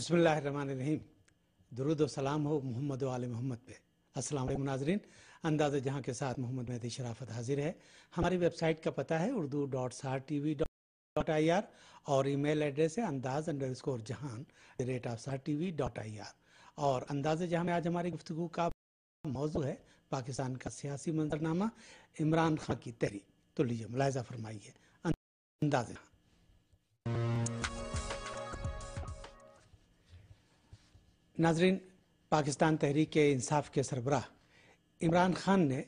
बिस्मिल्लाहिर्रहमानिर्रहीम। दुरूद व सलाम हो मोहम्मद व आले मोहम्मद पे। अस्सलाम वालेकुम नाज़रीन, अंदाज़ जहां के साथ मोहम्मद मेहदी शराफत हाजिर है। हमारी वेबसाइट का पता है urdu.sartv.ir और ईमेल एड्रेस है andaz_jahan@sartv.ir। और अंदाज़ जहां में आज हमारी गुफ्तगू का मौजू है पाकिस्तान का सियासी मंजरनामा, इमरान खान की तहरीक। तो लीजिए मुलाहिज़ा फरमाइए अंदाज़। नाजरीन, पाकिस्तान तहरीक इंसाफ के सरबराह इमरान खान ने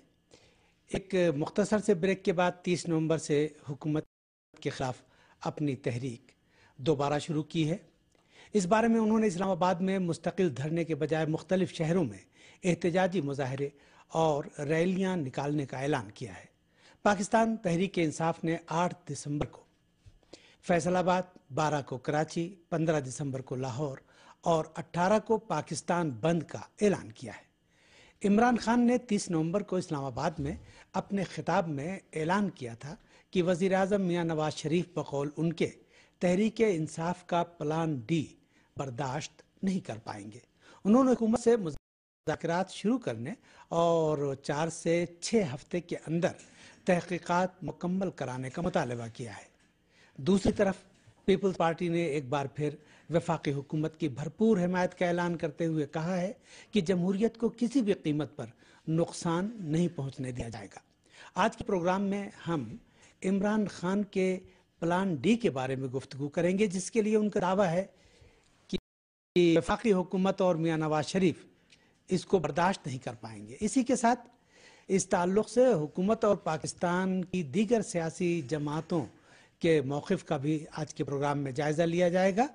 एक मुख्तसर से ब्रेक के बाद 30 नवंबर से हुकूमत के ख़िलाफ़ अपनी तहरीक दोबारा शुरू की है। इस बारे में उन्होंने इस्लामाबाद में मुस्तकिल धरने के बजाय मुख्तलिफ शहरों में एहतजाजी मुजाहरे और रैलियां निकालने का ऐलान किया है। पाकिस्तान तहरीक इंसाफ ने 8 दिसंबर को फैसलाबाद, 12 को कराची, 15 दिसंबर को लाहौर और 18 को पाकिस्तान बंद का ऐलान किया है। इमरान खान ने 30 नवंबर को इस्लामाबाद में अपने खिताब में ऐलान किया था कि वज़ीर आज़म मियां नवाज शरीफ बकौल उनके तहरीक इंसाफ का प्लान डी बर्दाश्त नहीं कर पाएंगे। उन्होंने हुकूमत से मुज़ाकरात शुरू करने और 4 से 6 हफ्ते के अंदर तहकीकात मुकम्मल कराने का मुतालबा किया है। दूसरी तरफ पीपल्स पार्टी ने एक बार फिर वफाकी हुकूमत की भरपूर हिमायत का ऐलान करते हुए कहा है कि जमहूरियत को किसी भी कीमत पर नुकसान नहीं पहुंचने दिया जाएगा। आज के प्रोग्राम में हम इमरान खान के प्लान डी के बारे में गुफ्तगू करेंगे, जिसके लिए उनका दावा है कि वफाकी हुकूमत और मियां नवाज शरीफ इसको बर्दाश्त नहीं कर पाएंगे। इसी के साथ इस ताल्लुक से हुकूमत और पाकिस्तान की दीगर सियासी जमातों के मौक़िफ़ का भी आज के प्रोग्राम में जायज़ा लिया जाएगा।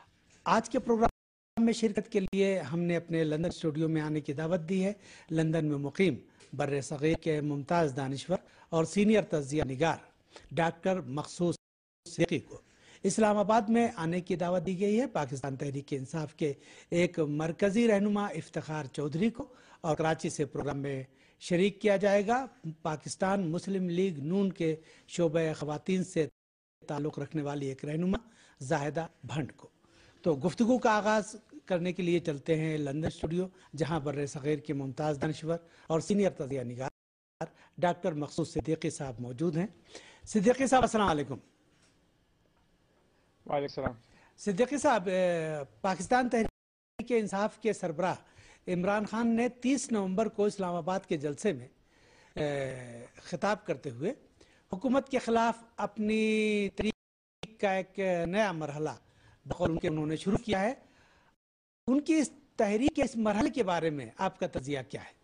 आज के प्रोग्राम में शिरकत के लिए हमने अपने लंदन स्टूडियो में आने की दावत दी है। लंदन में मुकीम बर्रे सग़ीर के मुमताज़ दानिश्वर और सीनियर तज़किया निगार डॉक्टर मखसूस सिद्दीकी को इस्लामाबाद में आने की दावत दी गई है। पाकिस्तान तहरीक इंसाफ के एक मरकज़ी रहनुमा इफ्तिखार चौधरी को और कराची से प्रोग्राम में शरीक किया जाएगा। पाकिस्तान मुस्लिम लीग नून के शोबे ख़वातीन से ताल्लुक़ रखने वाली एक रहनुमा जाहिदा भंड को। तो गुफ्तगू का आगाज़ करने के लिए चलते हैं लंदन स्टूडियो, जहां बर्रे सग़ीर के मुमताज़ दानिश्वर और सीनियर तज़किया निगार डॉक्टर मखसूस सिद्दीकी साहब मौजूद हैं। सिद्दीकी साहब अस्सलाम वालेकुम। वालेकुम सलाम। सिद्दीकी साहब, पाकिस्तान तहरीक इंसाफ के सरबराह इमरान खान ने 30 नवंबर को इस्लामाबाद के जलसे में खिताब करते हुए हुकूमत के ख़िलाफ़ अपनी तहरीक का एक नया मरहला बकौल उनके उन्होंने शुरू किया है। उनकी इस तहरीक के इस मरहले के बारे में आपका तज़किया क्या है?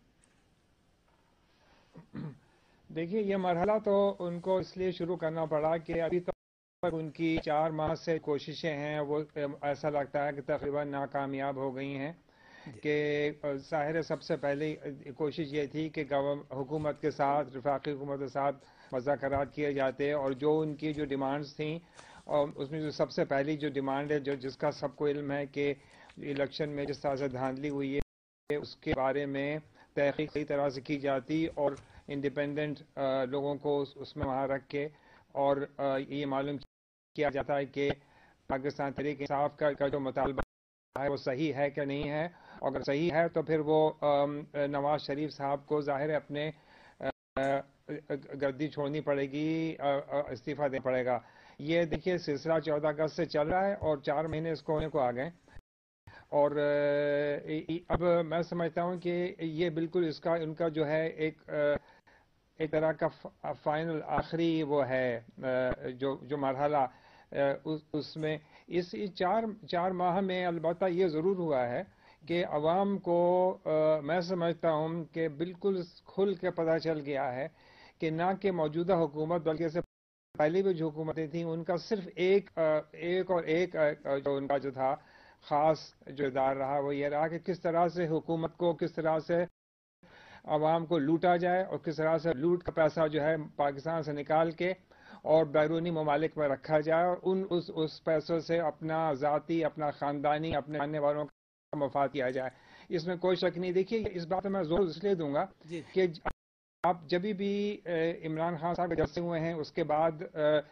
देखिए, ये मरहला तो उनको इसलिए शुरू करना पड़ा कि अभी तक उनकी 4 माह से कोशिशें हैं, वो ऐसा लगता है कि तकरीबन नाकामयाब हो गई हैं। कि ज़ाहिर है सबसे पहले कोशिश ये थी कि हुकूमत के साथ, वफाकी हुकूमत के साथ मुज़ाकरात किए जाते और जो उनकी जो डिमांड्स थी, और उसमें जो सबसे पहली जो डिमांड है, जो जिसका सबको इल्म है कि इलेक्शन में जिस तरह से धांधली हुई है उसके बारे में तहकीक सही तरह से की जाती और इंडिपेंडेंट लोगों को उसमें वहाँ रख के और ये मालूम किया जाता है कि पाकिस्तान तहरीक इंसाफ का जो मुतालबा है वो सही है कि नहीं है। अगर सही है तो फिर वो नवाज शरीफ साहब को ज़ाहिर है अपने गद्दी छोड़नी पड़ेगी, इस्तीफ़ा देना पड़ेगा। ये देखिए सिलसिला 14 अगस्त से चल रहा है और 4 महीने इसको होने को आ गए। और अब मैं समझता हूँ कि ये बिल्कुल इसका उनका जो है एक तरह का फाइनल आखिरी वो है जो मरहला उसमें इस 4 माह में अलबत्ता ये ज़रूर हुआ है कि अवाम को मैं समझता हूँ कि बिल्कुल खुल के पता चल गया है कि ना कि मौजूदा हुकूमत बल्कि इससे पहले भी जो हुकूमतें थीं उनका सिर्फ एक जो उनका जो था ख़ास जो इदार रहा वो ये रहा कि किस तरह से हुकूमत को, किस तरह से अवाम को लूटा जाए और किस तरह से लूट का पैसा जो है पाकिस्तान से निकाल के और बैरूनी ममालिक में रखा जाए और उस पैसों से अपना ज़ाती, अपना ख़ानदानी, अपने आने वालों का मफाद किया जाए। इसमें कोई शक नहीं। देखिए, इस बात में मैं जोर इसलिए दूंगा कि आप जब भी इमरान खान साहब जलसे हुए हैं उसके बाद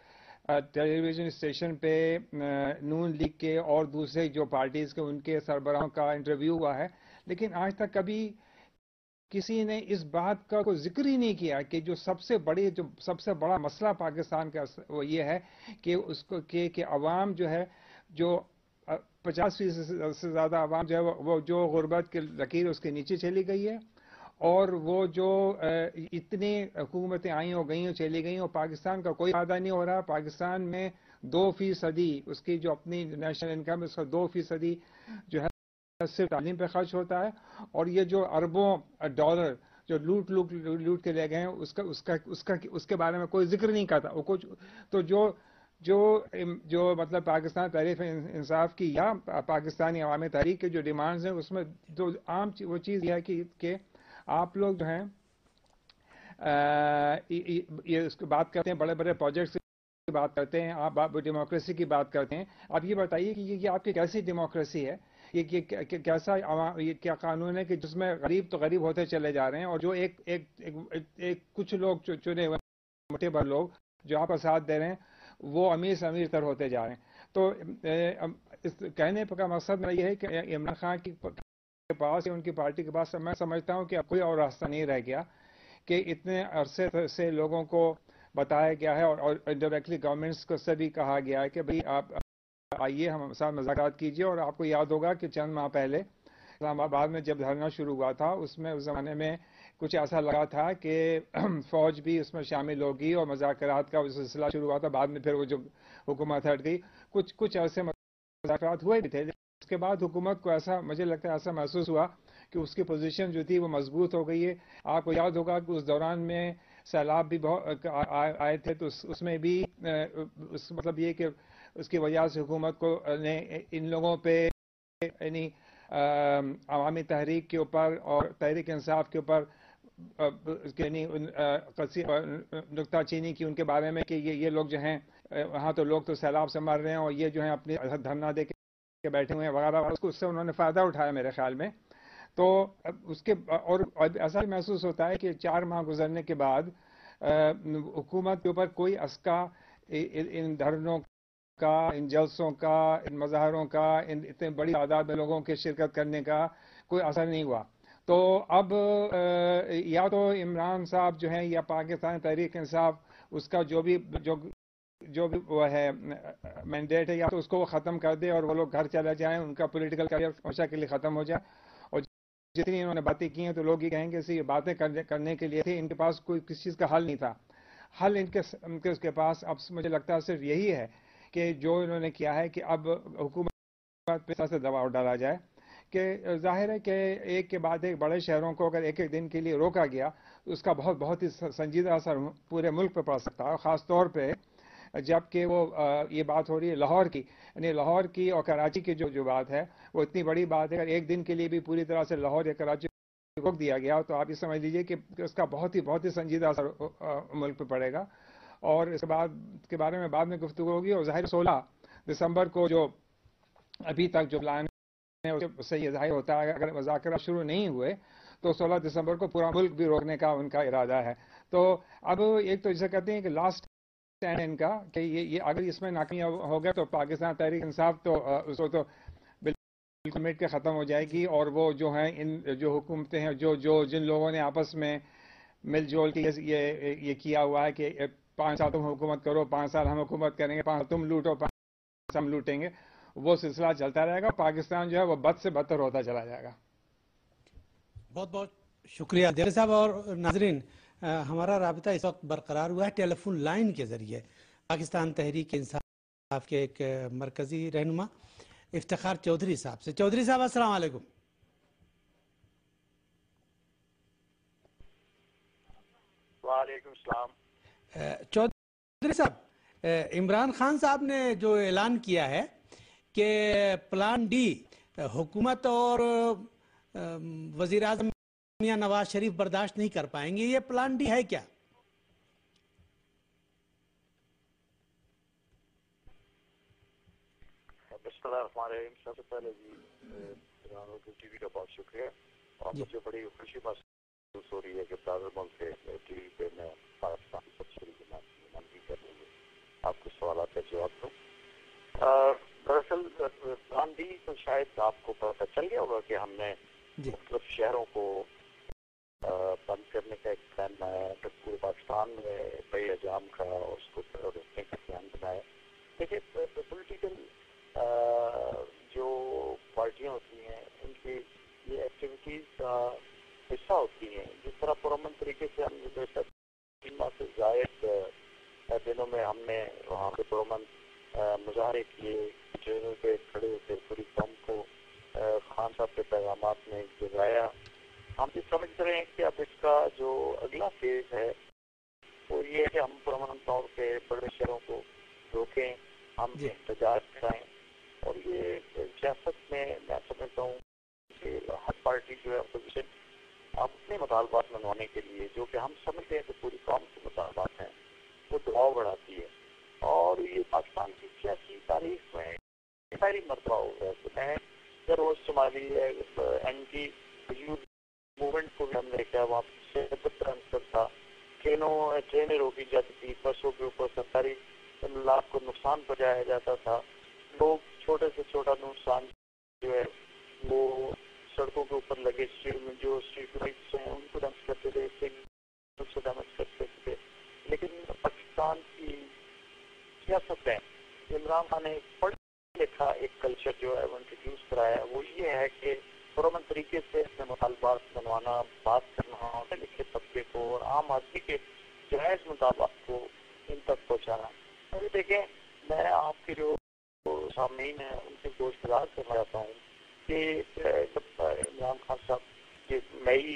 ٹیلی ویژن اسٹیشن پہ نون لیگ کے اور دوسرے جو پارٹیز کے ان کے سربراہوں کا انٹرویو ہوا ہے، لیکن آج تک کبھی کسی نے اس بات کا کوئی ذکر ہی نہیں کیا کہ جو سب سے بڑا مسئلہ پاکستان کا وہ یہ ہے کہ اس کو کہ عوام جو ہے، جو 50% سے زیادہ عوام جو ہے وہ جو غربت کی لکیر اس کے نیچے چلی گئی ہے، اور وہ جو اتنی حکومتیں آئیں اور گئیں اور چلی گئیں اور پاکستان کا کوئی فائدہ نہیں ہو رہا. پاکستان میں 2% اس کی جو اپنی نیشنل انکم ہے اس کا 2% جو ہے صرف تعلیم پہ خرچ ہوتا ہے، اور یہ جو اربوں ڈالر جو لوٹ کے لے گئے ہیں اس کے بارے میں کوئی ذکر نہیں کرتا. تو جو مطلب پاکستان تحریک انصاف کی یا پاکستانی عوامی تحریک کے جو ڈیمانڈز ہیں، اس میں جو عام وہ چیز یہ ہے کہ آپ لوگ جو ہیں یہ اس کی بات کرتے ہیں، بڑے بڑے پروجیکٹس کی بات کرتے ہیں، آپ ڈیموکریسی کی بات کرتے ہیں. آپ یہ بتائیے کہ یہ آپ کی کیسی ڈیموکریسی ہے؟ یہ کیسا یہ کیا قانون ہے کہ جس میں غریب تو غریب ہوتے چلے جا رہے ہیں، اور جو ایک کچھ لوگ چنے ہوئے موٹے بڑے لوگ جو آپ کا ساتھ دے رہے ہیں وہ امیر سے امیر تر ہوتے جا رہے ہیں. تو اس کہنے کا مقصد میرا یہ ہے کہ عمران خان کے پاس یا ان کی پارٹی کے پاس میں سمجھتا ہوں کہ اب کوئی اور راستہ نہیں رہ گیا کہ اتنے عرصے سے لوگوں کو بتایا گیا ہے اور انڈائریکٹلی گورنمنٹس کو سے بھی کہا گیا ہے کہ بھئی آپ آئیے ہم ساتھ مذاکرات کیجیے. اور آپ کو یاد ہوگا کہ چند ماہ پہلے اسلام آباد میں جب دھرنا شروع ہوا تھا اس زمانے میں کچھ ایسا لگا تھا کہ فوج بھی اس میں شامل ہوگی اور مذاکرات کا سلسلہ شروع ہوا تھا. بعد میں پھر وہ جو حکومت ہٹ گئی، کچھ ایسے مذاکرات ہوئے بھی تھے. اس کے بعد حکومت کو ایسا مجھے لگتا ہے ایسا محسوس ہوا کہ اس کی پوزیشن جو تھی وہ مضبوط ہو گئی ہے. آپ کو یاد ہوگا کہ اس دوران میں سیلاب بھی بہت آئے تھے، تو اس میں بھی مطلب یہ کہ اس کی وجہ سے حکومت کو نے ان لوگوں پہ یعنی عوامی تحریک کے اوپر اور تحریک انصاف کے اوپر یعنی نکتہ چینی کی ان کے بارے میں کہ یہ لوگ جو ہیں وہاں تو لوگ تو سیلاب سے مر رہے ہیں اور یہ جو ہیں اپنی دھرنا دے کے بیٹھے ہوئے ہیں وغیرہ. اس سے انہوں نے فائدہ اٹھایا میرے خیال میں. تو اس کے اور ایسا بھی محسوس ہوتا ہے کہ 4 ماہ گزرنے کے بعد حکومت کے اوپر کوئی اسکا ان دھرنوں کا، ان جلسوں کا، ان مظاہروں کا، ان اتنے بڑی تعداد میں لوگوں کے شرکت کرنے کا کوئی اثر نہیں ہوا. تو اب یا تو عمران صاحب جو ہیں یا پاکستان تحریک انصاف اس کا جو بھی وہ ہے مینڈیٹ ہے، یا تو اس کو وہ ختم کر دے اور وہ لوگ گھر چلے جائیں، ان کا پولیٹیکل کیریئر ہمیشہ کے لیے ختم ہو جائے. اور جتنی انہوں نے باتیں کی ہیں تو لوگ یہ کہیں گے کہ یہ باتیں کرنے کے لیے تھی، ان کے پاس کوئی کسی چیز کا حل نہیں تھا. حل ان کے پاس اب مجھے لگتا ہے صرف یہی ہے کہ جو انہوں نے کیا ہے کہ اب حکومت پہ سے دباؤ ڈالا جائے. کہ ظاہر ہے کہ ایک کے بعد ایک بڑے شہروں کو اگر ایک دن کے لیے روکا گیا تو اس کا بہت ہی سنجیدہ اثر پورے ملک پہ پڑ سکتا ہے. خاص طور پہ جب کہ وہ یہ بات ہو رہی ہے لاہور کی، یعنی لاہور کی اور کراچی کی جو بات ہے وہ اتنی بڑی بات ہے. اگر ایک دن کے لیے بھی پوری طرح سے لاہور یا کراچی روک دیا گیا تو آپ یہ سمجھ لیجئے کہ اس کا بہت ہی سنجیدہ اثر ملک پہ پڑے گا. اور اس کے بارے میں بعد میں گفتگو ہوگی. اور ظاہر 16 دسمبر کو جو ابھی تک جو پلان ہے اس سے یہ ظاہر ہوتا ہے اگر مذاکرات شروع نہیں ہوئے تو 16 دسمبر کو پورا ملک بھی روکنے کا ان کا ارادہ ہے. تو اب ایک تو جسے کہتے ہیں کہ لاسٹ اسٹینڈ ان کا کہ یہ اگر اس میں ناکامی ہو گیا تو پاکستان تحریک انصاف تو اس کو تو بالکل مٹ کے ختم ہو جائے گی. اور وہ جو ہیں ان جو حکومتیں ہیں جن لوگوں نے آپس میں مل جول کے یہ کیا ہوا ہے کہ 5 سال تم حکومت کرو، 5 سال ہم حکومت کریں گے، 5 سال تم لوٹو، 5 سال ہم لوٹیں گے، وہ سلسلہ چلتا رہے گا. پاکستان جو ہے وہ بد سے بدتر ہوتا چلا جائے گا. بہت بہت شکریہ جلیل صاحب. اور ناظرین ہمارا رابطہ اس وقت برقرار ہوا ہے ٹیلی فون لائن کے ذریعے پاکستان تحریک انصاف کے ایک مرکزی رہنما افتخار چودھری صاحب سے. چودھری صاحب السلام علیکم. وعلیکم السلام. چودھری صاحب، عمران خان صاحب نے جو اعلان کیا ہے کہ پلان ڈی حکومت اور وزیر اعظم میاں نواز شریف برداشت نہیں کر پائیں گے، یہ پلان ڈی ہے کیا؟ بسم اللہ الرحمن الرحیم. سب سے پہلے ٹی وی کا بہت شکریہ، اور مجھے بڑی خوشی محسوس ہو رہی ہے کہ دارالملک سے ٹی وی پہ میں پاکستان کی سب سے بڑی نمائندگی کر رہی ہوں. آپ کے سوالات جواب دوں. دراصل گاندھی تو شاید آپ کو پتہ چل گیا ہوگا کہ ہم نے مختلف شہروں کو بند کرنے کا ایک پلان بنایا ہے. پورے پاکستان میں بڑے حجام کا اور اس کو روکنے کا پلان بنایا. دیکھیے پولیٹیکل جو پارٹیاں ہوتی ہیں ان کی یہ ایکٹیویٹیز کا حصہ ہوتی ہیں. جس طرح پرامن طریقے سے ہم گزشتہ 3 ماہ سے زائد دنوں میں ہم نے وہاں پہ پرامن مظاہرے کیے, ٹرینوں پہ کھڑے ہوتے پوری قوم کو خان صاحب کے پیغامات میں جگایا. ہم بھی سمجھ رہے ہیں کہ اب اس کا جو اگلا فیز ہے وہ یہ ہے کہ ہم پرامن طور پہ بڑے شہروں کو روکیں, ہم احتجاج کرائیں. اور یہ سیاست میں سمجھتا ہوں کہ ہر پارٹی جو ہے اپوزیشن اپنے مطالبات منوانے کے لیے, جو کہ ہم سمجھتے ہیں کہ پوری قوم کے مطالبات ہیں, وہ دباؤ بڑھاتی ہے. اور یہ پاکستان کی سیاسی تاریخ میں پہلی مرتبہ ہو گیا. میں روز شمالی اینٹی موومنٹ کو بھی ہم نے کیا, وہاں سے ٹرانسفر تھا, ٹرینیں روکی جاتی تھی, بسوں کے اوپر سرکاری املاک کو نقصان پہنچایا جاتا تھا. لوگ چھوٹے سے چھوٹا نقصان جو ہے وہ سڑکوں کے اوپر لگے جو اسٹریٹ لائٹس ہیں ان کو ڈیمیج کرتے تھے, سے ڈیمیج کرتے تھے. لیکن پاکستان کی سیاست میں عمران خان نے پڑھ لکھا ایک کلچر جو ہے وہ انٹروڈیوس کرایا. وہ یہ ہے کہ پرامن طریقے سے اپنے مطالبات منوانا, بات کرنا, پڑھے لکھے طبقے کو اور عام آدمی کے جائز مطالبات کو ان تک پہنچانا. اور دیکھیں میں آپ کے جو سامعین ہیں ان سے گزارش کرنا چاہتا ہوں کہ جب عمران خان صاحب یہ مئی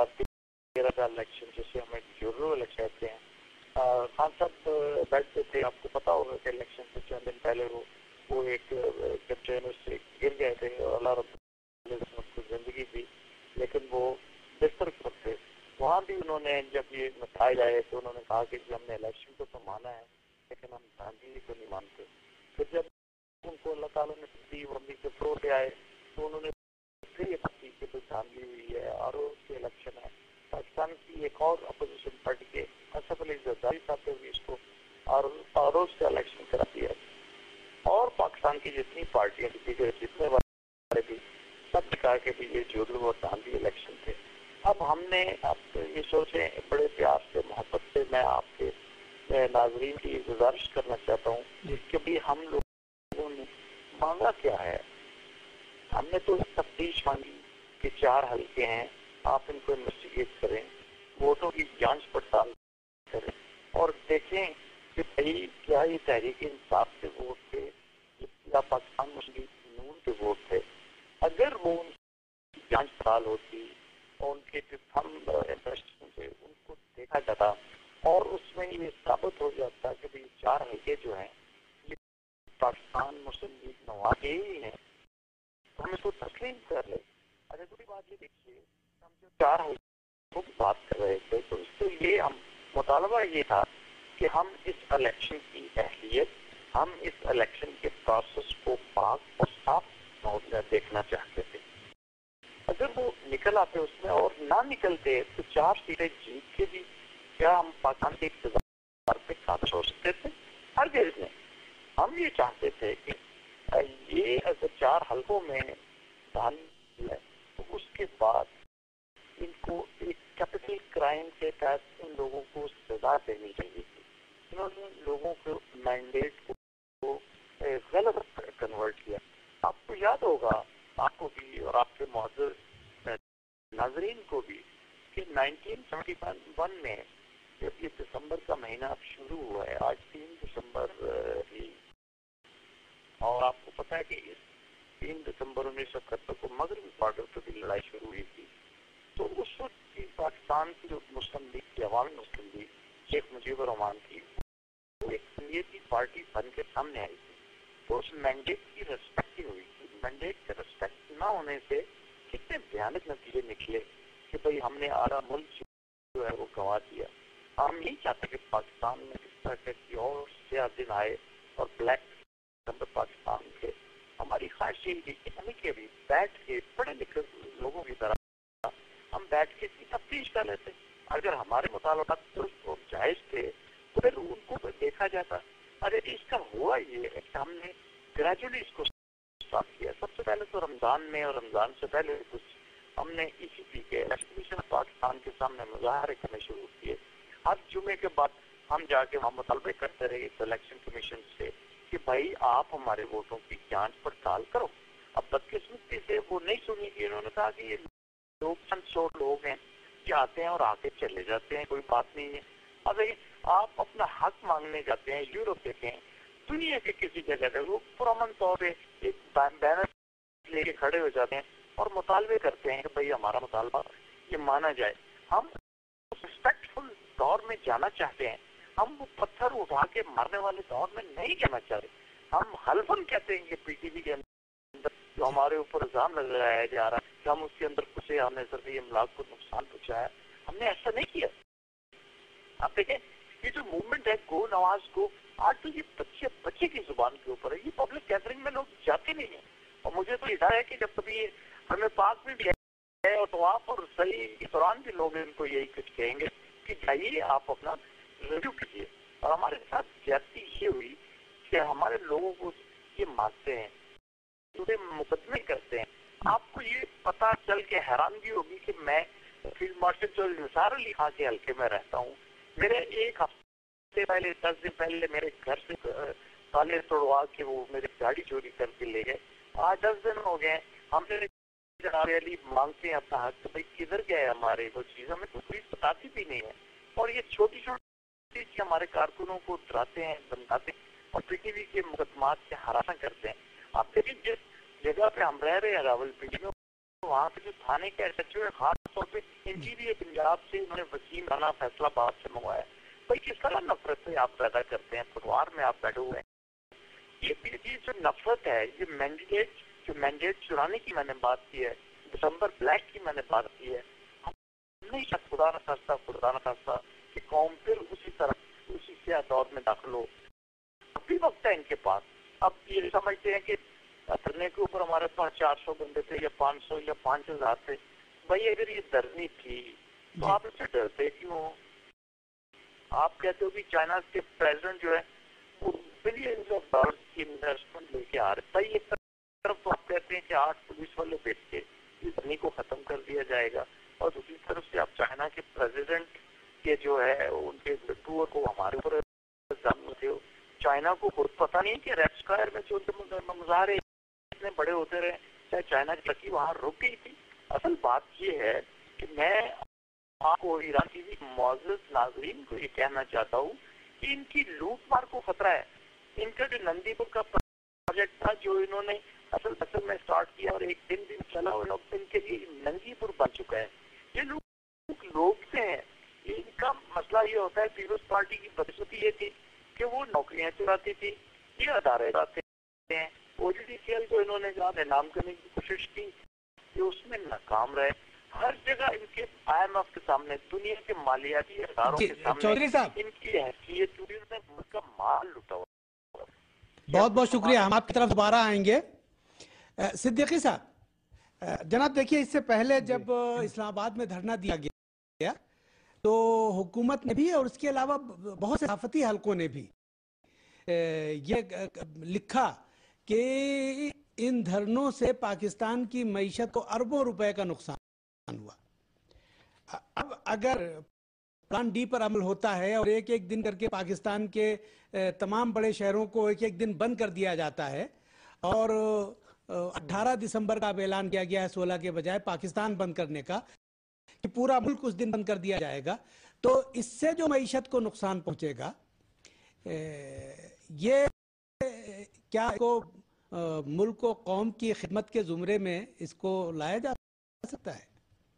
2013 کا الیکشن جسے ہم ایک جنرل الیکشن کہتے ہیں, خان صاحب بیٹھتے تھے. آپ کو پتا ہوگا کہ الیکشن سے چند دن پہلے وہ ایک ٹرین سے گر گئے تھے اور اللہ رب کو زندگی دی, لیکن وہ بستر پر تھے. وہاں بھی انہوں نے جب یہ مسائل آئے تو انہوں نے کہا کہ ہم نے الیکشن کو تو مانا ہے لیکن ہم گاندھی کو نہیں مانتے. پھر جب ان کو اللہ تعالیٰ نے دی وردی کے فلو پہ آئے تو انہوں نے پھر یہ بات کی کہ گاندھی ہوئی ہے, آر او کے الیکشن ہے. پاکستان کی ایک اور اپوزیشن پارٹی کے اسف علی زرداری صاحب نے بھی اس کو آر او سے الیکشن کرا دیا. اور پاکستان کی جتنی پارٹیاں جتنے والے بھی سب نے کہا کہ یہ جوڑو اور گاندھی الیکشن تھے. اب ہم نے اب یہ سوچیں بڑے پیار سے محبت سے میں آپ کے ناظرین کی گزارش کرنا چاہتا ہوں کہ بھی ہم لوگوں نے مانگا کیا ہے. ہم نے تو تفتیش مانگی کہ 4 حلقے ہیں, آپ ان کو انویسٹیگیٹ کریں, ووٹوں کی جانچ پڑتال کریں اور دیکھیں کہ بھائی کیا یہ تحریک انصاف کے ووٹ تھے یا پاکستان مسلم نون کے ووٹ تھے. اگر وہ جانچ پڑتال ہوتی اور ان کے ہم انویسٹیگیشن سے ان کو دیکھا جاتا اور اس میں یہ ثابت ہو جاتا کہ 4 حلقے جو ہیں یہ پاکستان مسلم لیگ نواز کے ہی ہیں تو ہم اس کو تسلیم کر لیں. اچھا دوسری بات یہ دیکھیے, ہم جو 4 حلقوں کی بات کر رہے تھے تو اس سے یہ ہم مطالبہ یہ تھا کہ ہم اس الیکشن کی اہلیت, ہم اس الیکشن کے پروسیس کو پاک اور صاف دیکھنا چاہتے تھے. اگر وہ نکل آتے اس میں اور نہ نکلتے تو 4 سیٹیں جیت کے بھی کیا ہم پاکستان کے اقتدار پہ قابض ہو سکتے تھے؟ ہرگز نہیں. ہم یہ چاہتے تھے کہ یہ اگر 4 حلقوں میں ہے تو اس کے بعد ان کو ایک کیپٹل کرائم کے تحت ان لوگوں کو سزا دینی چاہیے تھی. انہوں نے لوگوں کو مینڈیٹ کو غلط کنورٹ کیا. آپ کو یاد ہوگا, آپ کو بھی اور آپ کے معزز ناظرین کو بھی, کہ 1971 میں جب یہ دسمبر کا مہینہ اب شروع ہوا ہے, آج 3 دسمبر ہی, اور آپ کو پتا ہے کہ 3 دسمبر 1971 کو مغربی بارڈر پہ بھی لڑائی شروع ہوئی تھی. تو اس وقت کی پاکستان کی جو مسلم لیگ کی عوامی مسلم لیگ شیخ مجیب الرحمان کی وہ ایک سنیتی پارٹی بن کے سامنے آئی تھی. تو اس مینڈیٹ کی ریسپیکٹ ہوئی تھی. مینڈیٹ کے ریسپیکٹ نہ ہونے سے کتنے بھیانک نتیجے نکلے کہ بھئی ہم نے آدھا ملک جو ہے وہ گنوا دیا. ہم نہیں چاہتے کہ پاکستان میں اس طرح کے اور سیاہ دن آئے اور بلیک پاکستان کے. ہماری خواہش یہ تھی کہ ہمیں بھی بیٹھ کے پڑھے لکھے لوگوں کی طرح ہم بیٹھ کے تفتیش کر لیتے. اگر ہمارے مطالبات درست اور جائز تھے تو پھر ان کو دیکھا جاتا. اچھا اس کا ہوا یہ ہے کہ ہم نے گریجولی اس کو اسٹارٹ کیا. سب سے پہلے تو رمضان میں اور رمضان سے پہلے کچھ ہم نے اسی پی کے الیکشن پاکستان کے سامنے مظاہرے کرنے شروع کیے. ہر جمعے کے بعد ہم جا کے وہاں مطالبے کرتے رہے الیکشن کمیشن سے کہ بھائی آپ ہمارے ووٹوں کی جانچ پڑتال کرو. اب بدقسمتی سے وہ نہیں سنی گئی. انہوں نے کہا کہ یہ لوگ چند سو لوگ ہیں کہ آتے ہیں اور آ کے چلے جاتے ہیں, کوئی بات نہیں ہے. اب آپ اپنا حق مانگنے جاتے ہیں, یورپ دیکھیں, دنیا کے کسی جگہ پہ وہ پرامن طور پہ ایک بینر لے کے کھڑے ہو جاتے ہیں اور مطالبے کرتے ہیں کہ بھائی ہمارا مطالبہ یہ مانا جائے. ہم ریسپیکٹفل دور میں جانا چاہتے ہیں, ہم وہ پتھر اٹھا کے مارنے والے دور میں نہیں جانا چاہتے. ہم حلفاً کہتے ہیں یہ پی ٹی وی کے اندر جو ہمارے اوپر الزام لگایا جا رہا ہے کہ ہم اس کے اندر کچھ ہم نے صرف املاک کو نقصان پہنچایا, ہم نے ایسا نہیں کیا. آپ دیکھیں یہ جو موومنٹ ہے گو نواز کو, آج تو یہ بچے کی زبان کے اوپر ہے. یہ پبلک گیدرنگ میں لوگ جاتے نہیں ہیں. اور مجھے تو ادھر ہے کہ جب کبھی ہمیں پاک میں بھی ہے اور طواف اور صحیح کے دوران بھی لوگ ان کو یہی کچھ کہیں گے کہ جائیے آپ اپنا ریویو کیجیے. اور ہمارے ساتھ زیادتی یہ ہوئی کہ ہمارے لوگوں کو یہ مانتے ہیں, پورے مقدمے کرتے ہیں. آپ کو یہ پتا چل کے حیرانگی ہوگی کہ میں فیلڈ مارشل نثار علی خان کے حلقے میں رہتا ہوں. میرے ایک ہفتے پہلے 10 دن پہلے میرے گھر سے تالے توڑوا کے وہ میری گاڑی چوری کر کے لے گئے. آج 10 دن ہو گئے, ہم نے جناب علی مانگتے ہیں اپنا حق. بھائی کدھر گئے ہمارے وہ چیز, ہمیں تو کوئی بتاتی بھی نہیں ہے. اور یہ چھوٹی چھوٹی چیز ہمارے کارکنوں کو ڈراتے ہیں, دھمکاتے ہیں اور پی ٹی وی کے مقدمات سے ہراساں کرتے ہیں. آپ دیکھیں جس جگہ پہ ہم رہ رہے ہیں راول پنڈی میں, وہاں پہ جو تھانے کے ایس ایچ او ہے خاص طور پہ انٹیریئر پنجاب سے انہوں نے وکیل رانا فیصلہ آباد سے منگوایا. بھائی کس طرح نفرت سے آپ پیدا کرتے ہیں, پٹوار میں آپ بیٹھے ہوئے ہیں. یہ جو نفرت ہے, یہ مینڈیٹ چرانے کی میں نے بات کی ہے, دسمبر بلیک کی میں نے بات کی ہے. ہم نہیں خدا نہ خاصا کہ قوم پھر اسی طرح اسی سیاہ دور میں داخل ہو. ابھی وقت ہے ان کے پاس. اب یہ سمجھتے ہیں کہ دھرنے کے اوپر ہمارے پاس 400 بندے تھے یا 500 یا 5000 تھے. بھائی اگر یہ دھرنی تھی تو آپ اس سے ڈرتے کیوں؟ آپ کہتے ہو کہ چائنا کے پریزیڈنٹ جو ہے وہ بلینز آف ڈالرز کی انویسٹمنٹ لے کے آ رہے. بھائی ایک طرف تو آپ کہتے ہیں کہ 8 پولیس والے بیٹھ کے اس دھرنی کو ختم کر دیا جائے گا, اور دوسری طرف سے آپ چائنا کے پریزیڈنٹ کے جو ہے ان کے ٹور کو ہمارے اوپر الزام ہوتے ہو. چائنا کو خود پتہ نہیں کہ ریڈ اسکوائر میں جو مظاہرے اتنے بڑے ہوتے رہے, چاہے چائنا کی ترقی وہاں رک گئی تھی. اصل بات یہ ہے کہ میں آپ کو ایران ٹی وی معزز ناظرین کو یہ کہنا چاہتا ہوں کہ ان کی لوٹ مار کو خطرہ ہے. ان کا جو نندی پور کا پروجیکٹ تھا جو انہوں نے اصل میں اسٹارٹ کیا اور ایک دن بھی چلا, اور ان کے لیے نندی پور بن چکا ہے. یہ لوگ سے ہیں, ان کا مسئلہ یہ ہوتا ہے. پیپلز پارٹی کی بدقسمتی یہ تھی کہ وہ نوکریاں چراتی تھی, یہ ادارے چلاتے ہیں. O D D C L کو انہوں نے جہاں نام کرنے کی کوشش کی کہ اس میں ناکام رہے. ہر جگہ ان کے آئی ایم ایف کے سامنے, دنیا کے مالیاتی اداروں کے سامنے چودھری صاحب ان کی حیثیت نے ملک کا مال لوٹا ہوا. بہت بہت شکریہ. ہم آپ کی طرف دوبارہ آئیں گے. صدیقی صاحب, جناب دیکھیے اس سے پہلے جب اسلام آباد میں دھرنا دیا گیا تو حکومت نے بھی اور اس کے علاوہ بہت سے صحافتی حلقوں نے بھی یہ لکھا کہ ان دھرنوں سے پاکستان کی معیشت کو اربوں روپے کا نقصان ہوا. اب اگر پلان ڈی پر عمل ہوتا ہے اور ایک ایک دن کر کے پاکستان کے تمام بڑے شہروں کو ایک ایک دن بند کر دیا جاتا ہے, اور 18 دسمبر کا اعلان کیا گیا ہے 16 کے بجائے پاکستان بند کرنے کا, کہ پورا ملک اس دن بند کر دیا جائے گا, تو اس سے جو معیشت کو نقصان پہنچے گا, یہ کیا کو ملک و قوم کی خدمت کے زمرے میں اس کو لایا جا سکتا ہے؟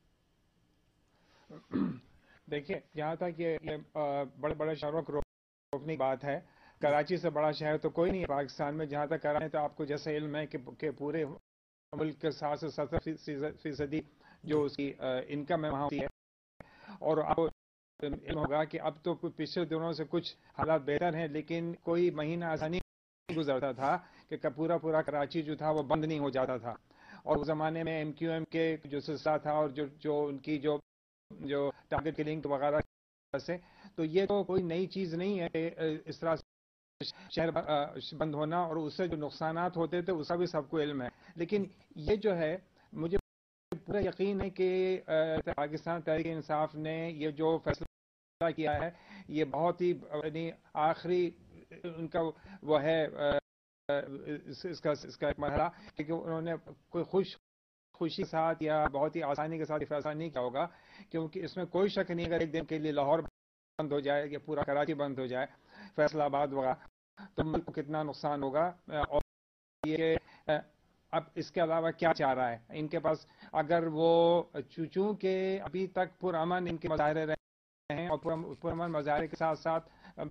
دیکھیے جہاں تک یہ بڑے بڑے شہروں کو روکنے کی بات ہے, کراچی سے بڑا شہر تو کوئی نہیں ہے پاکستان میں. جہاں تک کراچی, تو آپ کو جیسے علم ہے کہ پورے ملک کے 60 سے 70% جو اس کی انکم ہے وہاں ہوتی ہے. اور آپ کو علم ہوگا کہ اب تو پچھلے دنوں سے کچھ حالات بہتر ہیں, لیکن کوئی مہینہ ایسا نہیں گزرتا تھا کہ پورا کراچی جو تھا وہ بند نہیں ہو جاتا تھا. اور اس زمانے میں ایم کیو ایم کے جو سلسلہ تھا اور جو ان کی جو ٹارگٹ کلنگ وغیرہ سے, تو یہ تو کوئی نئی چیز نہیں ہے کہ اس طرح شہر بند ہونا اور اس سے جو نقصانات ہوتے تھے اس کا بھی سب کو علم ہے. لیکن یہ جو ہے مجھے پورا یقین ہے کہ پاکستان تحریک انصاف نے یہ جو فیصلہ کیا ہے یہ بہت ہی یعنی آخری ان کا وہ ہے اس کا ایک مرحلہ, کیونکہ انہوں نے کوئی خوشی کے ساتھ یا بہت ہی آسانی کے ساتھ فیصلہ نہیں کیا ہوگا, کیونکہ اس میں کوئی شک نہیں اگر ایک دن کے لیے لاہور بند ہو جائے یا پورا کراچی بند ہو جائے, فیصلہ آباد وغیرہ, تو ملک کو کتنا نقصان ہوگا. اور یہ اب اس کے علاوہ کیا چاہ رہا ہے ان کے پاس, اگر وہ چونکہ ابھی تک پرامن ان کے مظاہرے رہے ہیں اور پرامن مظاہرے کے ساتھ ساتھ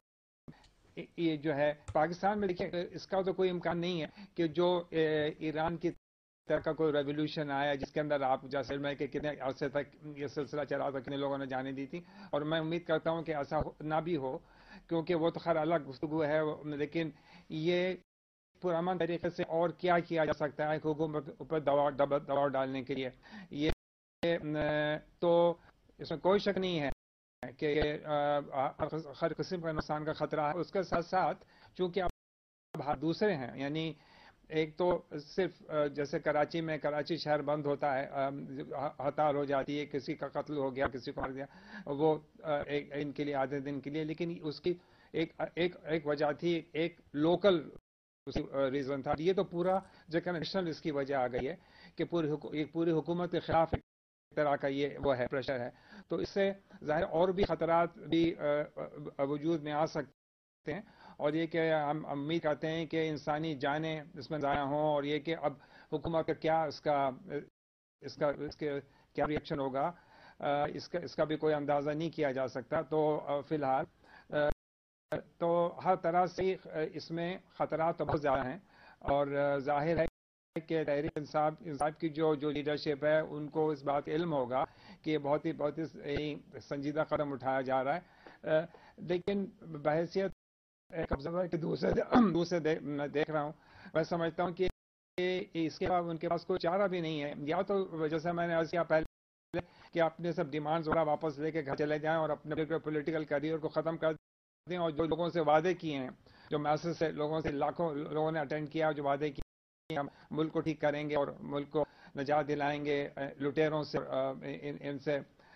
یہ جو ہے پاکستان میں دیکھیں اس کا تو کوئی امکان نہیں ہے کہ جو ایران کی طرح کا کوئی ریولیوشن آیا جس کے اندر آپ جیسے میں کہ کتنے عرصے تک یہ سلسلہ چلا تھا, کتنے لوگوں نے جانے دی تھی, اور میں امید کرتا ہوں کہ ایسا نہ بھی ہو, کیونکہ وہ تو خیر الگ گفتگو ہے. لیکن یہ پرامن طریقے سے اور کیا کیا جا سکتا ہے حکومت اوپر دباؤ ڈالنے کے لیے, یہ تو اس میں کوئی شک نہیں ہے کہ ہر قسم کا نقصان کا خطرہ ہے. اس کے ساتھ ساتھ چونکہ اب دوسرے ہیں, یعنی ایک تو صرف جیسے کراچی شہر بند ہوتا ہے, ہڑتال ہو جاتی ہے, کسی کا قتل ہو گیا, کسی کو مار دیا, وہ ان کے لیے آدھے دن کے لیے, لیکن اس کی ایک وجہ تھی, ایک لوکل ریزن تھا. یہ تو پورا جو کہ نیشنل اس کی وجہ آ گئی ہے کہ پوری حکومت کے خلاف ایک طرح کا یہ وہ ہے پریشر ہے. تو اس سے ظاہر اور بھی خطرات بھی وجود میں آ سکتے ہیں, اور یہ کہ ہم امید کرتے ہیں کہ انسانی جانیں اس میں ضائع ہوں, اور یہ کہ اب حکومت کا کیا اس کے کیا ریئیکشن ہوگا اس کا بھی کوئی اندازہ نہیں کیا جا سکتا. تو فی الحال تو ہر طرح سے اس میں خطرات تو بہت زیادہ ہیں, اور ظاہر ہے کہ تحریک انصاف کی جو لیڈرشپ ہے ان کو اس بات کا علم ہوگا کہ بہت ہی سنجیدہ قدم اٹھایا جا رہا ہے. لیکن بحیثیت ایک آبزرور کہ دوسرے دیکھ رہا ہوں, میں سمجھتا ہوں کہ اس کے بعد ان کے پاس کوئی چارہ بھی نہیں ہے. یا تو جیسے میں نے عرض کیا پہلے کہ اپنے سب ڈیمانڈز وغیرہ واپس لے کے گھر چلے جائیں اور اپنے پولیٹیکل کیریئر کو ختم کر دیں, اور جو لوگوں سے وعدے کیے ہیں, جو میسج سے لوگوں سے لاکھوں لوگوں نے اٹینڈ کیا, جو وعدے کیے ہم ملک کو ٹھیک کریں گے اور ملک کو نجات دلائیں گے لٹیروں سے, ان سے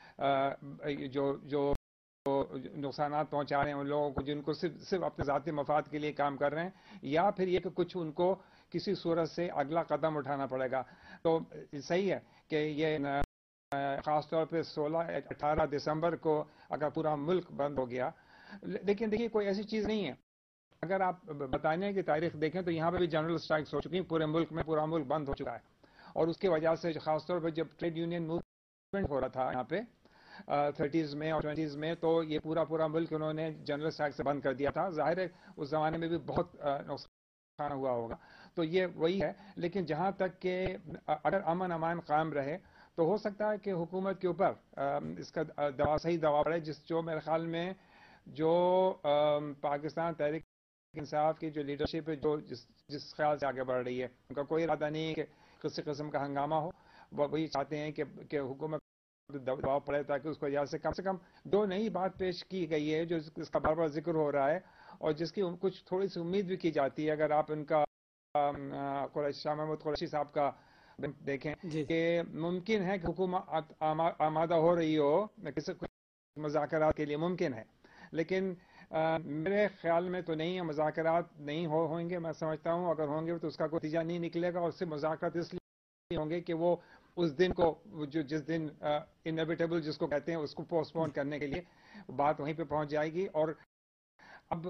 جو نقصانات پہنچا رہے ہیں ان لوگوں کو جن کو صرف اپنے ذاتی مفاد کے لیے کام کر رہے ہیں, یا پھر یہ کہ کچھ ان کو کسی صورت سے اگلا قدم اٹھانا پڑے گا. تو صحیح ہے کہ یہ خاص طور پہ 18 دسمبر کو اگر پورا ملک بند ہو گیا, لیکن دیکھیے کوئی ایسی چیز نہیں ہے. اگر آپ بتانے کی تاریخ دیکھیں تو یہاں پہ بھی جنرل اسٹرائکس ہو چکی ہیں پورے ملک میں, پورا ملک بند ہو چکا ہے, اور اس کی وجہ سے خاص طور پہ جب ٹریڈ یونین موومنٹ ہو رہا تھا یہاں پہ 30s میں اور 20s میں, تو یہ پورا ملک انہوں نے جنرل اسٹرائک سے بند کر دیا تھا. ظاہر ہے اس زمانے میں بھی بہت نقصان ہوا ہوگا, تو یہ وہی ہے. لیکن جہاں تک کہ اگر امن امان قائم رہے تو ہو سکتا ہے کہ حکومت کے اوپر اس کا صحیح دباؤ پڑے, جو میرے خیال میں جو پاکستان تحریک انصاف کی جو لیڈرشپ ہے, جو جس خیال سے آگے بڑھ رہی ہے, ان کا کوئی ارادہ نہیں ہے کہ کسی قسم کا ہنگامہ ہو. وہ وہی چاہتے ہیں کہ حکومت دباؤ پڑے تاکہ اس کو وجہ سے کم جو نئی بات پیش کی گئی ہے, جو اس کا بار بار ذکر ہو رہا ہے, اور جس کی کچھ تھوڑی سی امید بھی کی جاتی ہے. اگر آپ ان کا شاہ محمود قریشی صاحب کا دیکھیں کہ ممکن ہے کہ حکومت آمادہ ہو رہی ہو کسی مذاکرات کے لیے, ممکن ہے, لیکن میرے خیال میں تو نہیں ہے. مذاکرات نہیں ہوں گے, میں سمجھتا ہوں اگر ہوں گے تو اس کا کوئی نتیجہ نہیں نکلے گا, اور صرف مذاکرات اس لیے ہوں گے کہ وہ اس دن کو جس دن انیویٹیبل جس کو کہتے ہیں اس کو پوسٹ پون کرنے کے لیے بات وہیں پہ پہنچ جائے گی. اور اب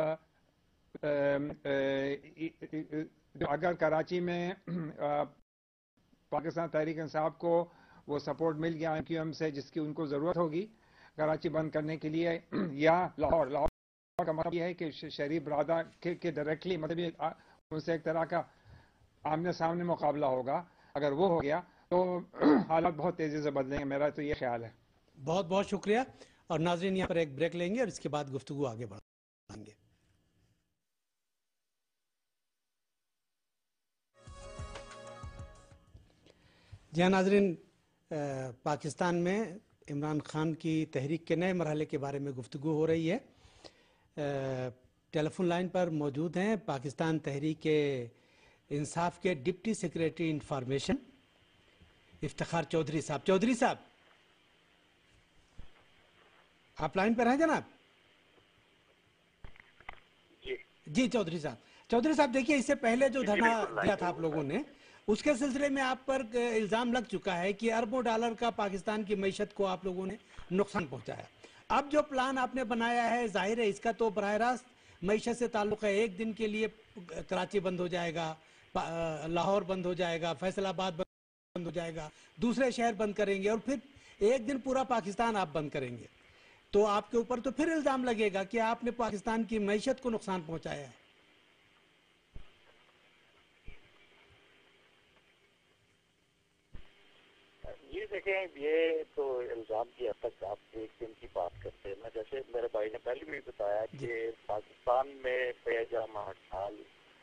اگر کراچی میں پاکستان تحریک انصاف کو وہ سپورٹ مل گیا MQM سے جس کی ان کو ضرورت ہوگی کراچی بند کرنے کے لیے, یا لاہور کا مطلب یہ ہے کہ شہری برادر کے ڈائریکٹلی مطلب ان سے ایک طرح کا آمنے سامنے مقابلہ ہوگا, اگر وہ ہو گیا تو حالات بہت تیزی سے بدلیں گے. میرا تو یہ خیال ہے. بہت بہت شکریہ. اور ناظرین یہاں پر ایک بریک لیں گے اور اس کے بعد گفتگو آگے بڑھائیں گے. جی ہاں ناظرین, پاکستان میں عمران خان کی تحریک کے نئے مرحلے کے بارے میں گفتگو ہو رہی ہے. ٹیلی فون لائن پر موجود ہیں پاکستان تحریک انصاف کے deputy secretary information Iftikhar Chaudhry صاحب. چودھری صاحب آپ لائن پر ہیں جناب؟ جی چودھری صاحب دیکھیے اس سے پہلے جو دھرنا دیا تھا آپ لوگوں نے اس کے سلسلے میں آپ پر الزام لگ چکا ہے کہ اربوں ڈالر کا پاکستان کی معیشت کو آپ لوگوں نے نقصان پہنچایا. اب جو پلان آپ نے بنایا ہے ظاہر ہے اس کا تو براہ راست معیشت سے تعلق ہے. ایک دن کے لیے کراچی بند ہو جائے گا, لاہور بند ہو جائے گا, فیصل آباد بند ہو جائے گا, دوسرے شہر بند کریں گے اور پھر ایک دن پورا پاکستان آپ بند کریں گے. تو آپ کے اوپر تو پھر الزام لگے گا کہ آپ نے پاکستان کی معیشت کو نقصان پہنچایا ہے. جی دیکھیں یہ تو الزام کی حد تک آپ ایک دن کی بات کرتے ہیں. جیسے میرے بھائی نے پہلے بھی بتایا کہ پاکستان میں بے جامع ہڑتال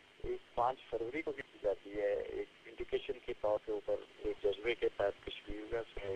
5 فروری کو بھی کی جاتی ہے ایک انڈیکیشن کے طور کے اوپر, ایک جذبے کے تحت کشمیر سے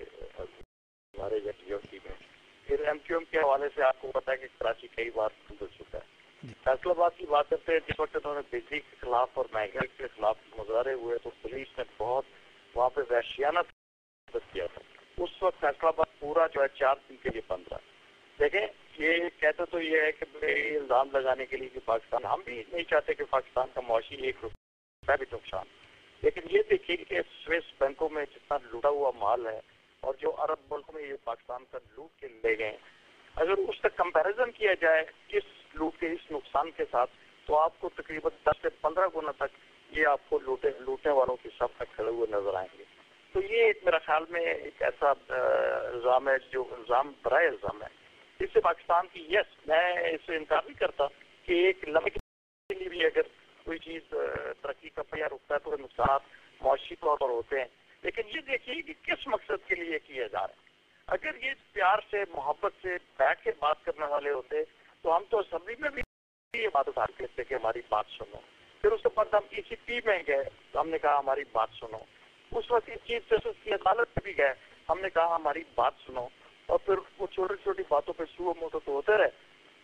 ہمارے یونیورسٹی میں. پھر ایم کیو ایم کے حوالے سے آپ کو پتا ہے کہ کراچی کئی بار بند ہو چکا ہے. فیصل آباد کی بات کرتے ہیں جس وقت انہوں نے بجلی کے خلاف اور مہنگائی کے خلاف مظاہرے ہوئے تو پولیس نے بہت وہاں پہ وحشیانہ کیا تھا. اس وقت فیصل آباد پورا جو ہے 4 دن کے لیے بند رہا. دیکھیں یہ کہتے تو یہ ہے کہ الزام لگانے کے لیے کہ پاکستان, ہم بھی نہیں چاہتے کہ پاکستان کا معاشی 1 روپیہ بھی نقصان, لیکن یہ دیکھیے کہ سوئس بینکوں میں جتنا لوٹا ہوا مال ہے اور جو عرب ملک میں یہ پاکستان کا لوٹ کے لے گئے, اگر اس کا کمپیریزن کیا جائے اس لوٹ کے اس نقصان کے ساتھ تو آپ کو تقریباً 10 سے 15 گنا تک یہ آپ کو لوٹنے والوں کی صف تک کھڑے ہوئے نظر آئیں گے. تو یہ ایک میرا خیال میں ایک ایسا الزام ہے جو الزام برائے الزام ہے. اس سے پاکستان کی میں اس سے انکار نہیں کرتا کہ ایک لمحے کے لیے بھی اگر کوئی چیز ترقی کا پہیہ رکتا ہے تو نقصانات معاشی طور پر ہوتے ہیں, لیکن یہ دیکھیے کہ کس مقصد کے لیے کیا جا رہا ہے. اگر یہ پیار سے محبت سے بیٹھ کے بات کرنے والے ہوتے تو ہم تو اسمبلی میں بھی یہ بات اٹھا کرتے کہ ہماری بات سنو. پھر اس کے بعد ہم ای سی پی میں گئے تو ہم نے کہا ہماری بات سنو. اس وقت چیف جسٹس کی عدالت میں بھی گئے, ہم نے کہا ہماری بات سنو. اور پھر وہ چھوٹی چھوٹی باتوں پہ سو موٹو تو ہوتے رہے,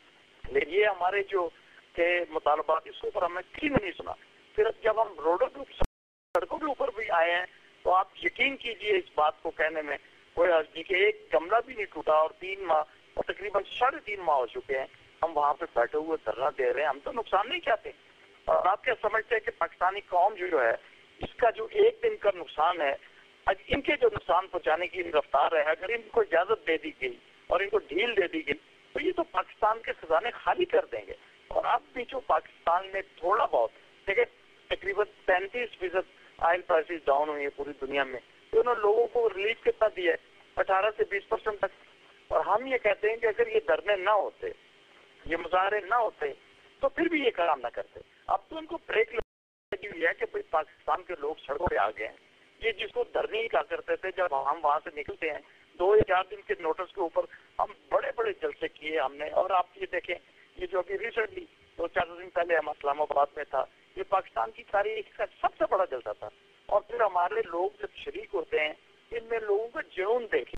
لیکن یہ ہمارے جو تھے مطالبات اس کے اوپر ہم نے کسی نے نہیں سنا. پھر جب ہم روڈوں کے سڑکوں کے اوپر بھی آئے ہیں تو آپ یقین کیجئے اس بات کو کہنے میں کوئی حرج نہیں کہ ایک گملہ بھی نہیں ٹوٹا اور 3 ماہ اور تقریباً 3.5 ماہ ہو چکے ہیں ہم وہاں پہ بیٹھے ہوئے دھرنا دے رہے ہیں. ہم تو نقصان نہیں چاہتے. اور آپ کیا سمجھتے ہیں کہ پاکستانی قوم جو ہے اس کا جو ایک دن کا نقصان ہے, ان کے جو نقصان پہنچانے کی رفتار ہے, اگر ان کو اجازت دے دی گئی اور ان کو ڈھیل دے دی گئی تو یہ تو پاکستان کے خزانے خالی کر دیں گے. اور اب بھی جو پاکستان میں تھوڑا بہت دیکھیں تقریباً 35% آئل پرائسز ڈاؤن ہوئی ہے پوری دنیا میں, تو انہوں نے لوگوں کو ریلیف کتنا دیا ہے 18 سے 20% تک. اور ہم یہ کہتے ہیں کہ اگر یہ دھرنے نہ ہوتے, یہ مظاہرے نہ ہوتے تو پھر بھی یہ کام نہ کرتے. اب تو ان کو بریک لگی ہوئی ہے کہ پاکستان کے لوگ سڑکوں پہ آ گئے ہیں. یہ جس کو دھرنے کہا کرتے تھے جب ہم وہاں سے نکلتے ہیں 2 یا 4 دن کے نوٹس کے اوپر ہم بڑے بڑے جلسے کیے ہم نے. اور آپ یہ دیکھیں یہ جو ابھی ریسنٹلی 2-4 دن پہلے ہم اسلام آباد میں تھا, یہ پاکستان کی تاریخ کا سب سے بڑا جلسہ تھا. اور پھر ہمارے لوگ جب شریک ہوتے ہیں ان میں لوگوں کا جنون دیکھیں.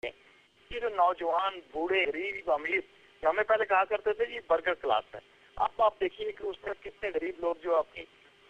یہ جو نوجوان بوڑھے غریب امیر جو ہمیں پہلے کہا کرتے تھے یہ برگر کلاس ہے, اب آپ دیکھیے کہ اس میں کتنے غریب لوگ جو اپنی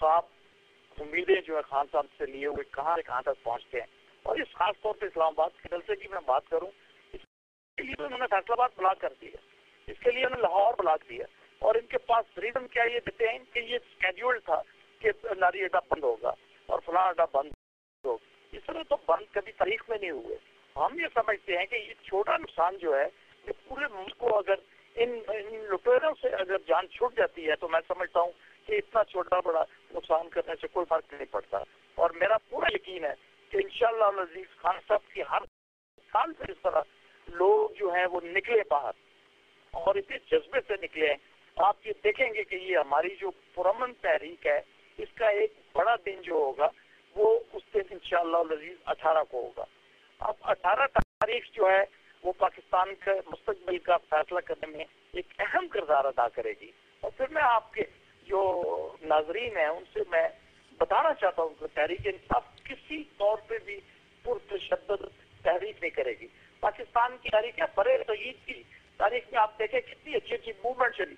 خواب امیدیں جو ہے خان صاحب سے لیے ہوئے کہاں سے کہاں تک پہنچتے ہیں. اور اس خاص طور پہ اسلام آباد کے جلسے کی میں بات کروں, اس کے لیے تو انہوں نے فیصل آباد بلاک کر دیا, اس کے لیے انہوں نے لاہور بلاک دیا. اور ان کے پاس ریزن کیا یہ دیتے ہیں کہ یہ اسکیڈول تھا کہ لاری اڈا بند ہوگا اور فلاں اڈا بند ہوگا. اس طرح تو بند کبھی تاریخ میں نہیں ہوئے. ہم یہ سمجھتے ہیں کہ یہ چھوٹا نقصان جو ہے یہ پورے ملک کو اگر ان لٹیروں سے اگر جان چھوٹ جاتی ہے تو میں سمجھتا ہوں کہ اتنا چھوٹا بڑا نقصان کرنے سے کوئی فرق نہیں پڑتا. اور میرا پورا یقین ہے کہ انشاءاللہ العزیز خان صاحب کی ہر سال سے اس طرح لوگ جو ہیں وہ نکلے باہر اور اتنے جذبے سے نکلے ہیں. آپ یہ دیکھیں گے کہ یہ ہماری جو پرامن تحریک ہے اس کا ایک بڑا دن جو ہوگا وہ اس دن انشاءاللہ العزیز 18 کو ہوگا. اب 18 تاریخ جو ہے وہ پاکستان کے مستقبل کا فیصلہ کرنے میں ایک اہم کردار ادا کرے گی. اور پھر میں آپ کے جو ناظرین ہیں ان سے میں بتانا چاہتا ہوں کہ تحریک انصاف کسی طور پہ بھی پرتشدد تحریک نہیں کرے گی. پاکستان کی تاریخ ہے برے صغیر کی تاریخ میں آپ دیکھیں کتنی اچھی اچھی موومنٹ چلی.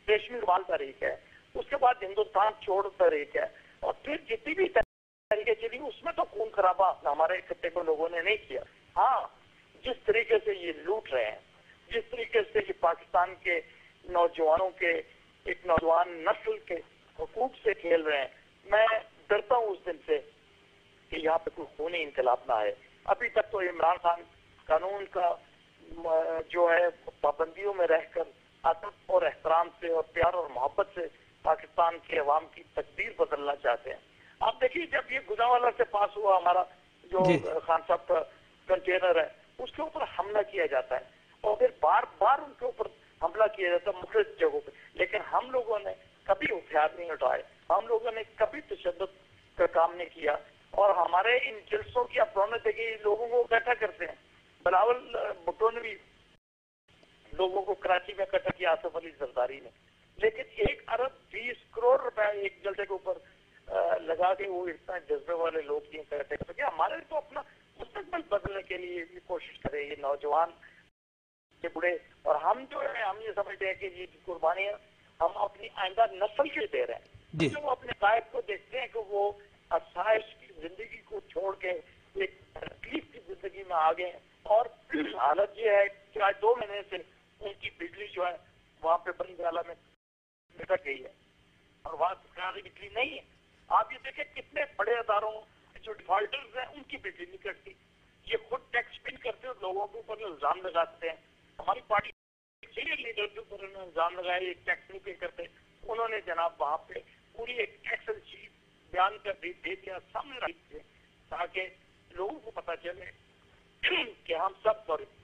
रेशमी रुमाल तहरीक है, उसके बाद हिंदुस्तान छोड़ तहरीक है, और फिर जितनी भी तहरीकें चली उसमें तो खून खराबा हमारे खत्ते को लोगों ने नहीं किया। हाँ, जिस तरीके से ये लूट रहे हैं, जिस तरीके से ये पाकिस्तान के नौजवानों के, एक नौजवान नस्ल के हुकूक से खेल रहे हैं, मैं डरता हूँ उस दिन से कि यहाँ पे कोई खूनी इनकलाब ना आए। अभी तक तो इमरान खान कानून का जो है पाबंदियों में रहकर अदब और एहतराम से और प्यार और मोहब्बत से पाकिस्तान के अवाम की तकदीर बदलना चाहते हैं। आप देखिए, जब ये गुजरांवाला से पास हुआ हमारा जो खान साहब का कंटेनर है, उसके ऊपर हमला किया जाता है और फिर बार बार उनके ऊपर हमला किया जाता है मुख्तलिफ जगहों पे, लेकिन हम लोगों ने कभी हथियार नहीं उठाए, हम लोगों ने कभी तशद्दुद का काम नहीं किया। और हमारे इन जलसों की आप रौनक देखिए, लोगों को इकट्ठा करते हैं। बिलावल भुट्टो ने भी लोगों को कराची में इकट्ठा किया, आसिफ अली जरदारी ने, लेकिन 1 अरब 20 करोड़ रुपए एक जलसे के ऊपर लगा के वो इतना जज्बे वाले लोग नहीं इकट्ठे कर सके। हमारे तो अपना मुस्तकबिल बदलने के लिए भी कोशिश करें ये नौजवान, ये बूढ़े, और हम जो है हम ये समझते हैं कि ये कुर्बानियां हम अपनी आइंदा नस्ल के दे रहे हैं। जो अपने कायद को देखते हैं कि वो आसाइश की जिंदगी को छोड़ के एक तकलीफ की जिंदगी में आ गए, और हालत ये है कि आज 2 महीने से उनकी बिजली जो है वहाँ पे बंदगाला में निकट गई है और वहाँ सरकारी बिजली नहीं है। आप ये देखें कितने बड़े अदारों जो डिफॉल्टर्स हैं उनकी बिजली निकलती, ये खुद टैक्स पे करते और लोगों के ऊपर इल्जाम लगाते हैं। हमारी पार्टी सीनियर लीडर के ऊपर इल्जाम लगाया ये टैक्स नहीं पे करते, उन्होंने जनाब वहाँ पे पूरी एक एक्सेल शीट बयान कर दे दिया सामने रख दिए, ताकि लोगों को पता चले कि हम सब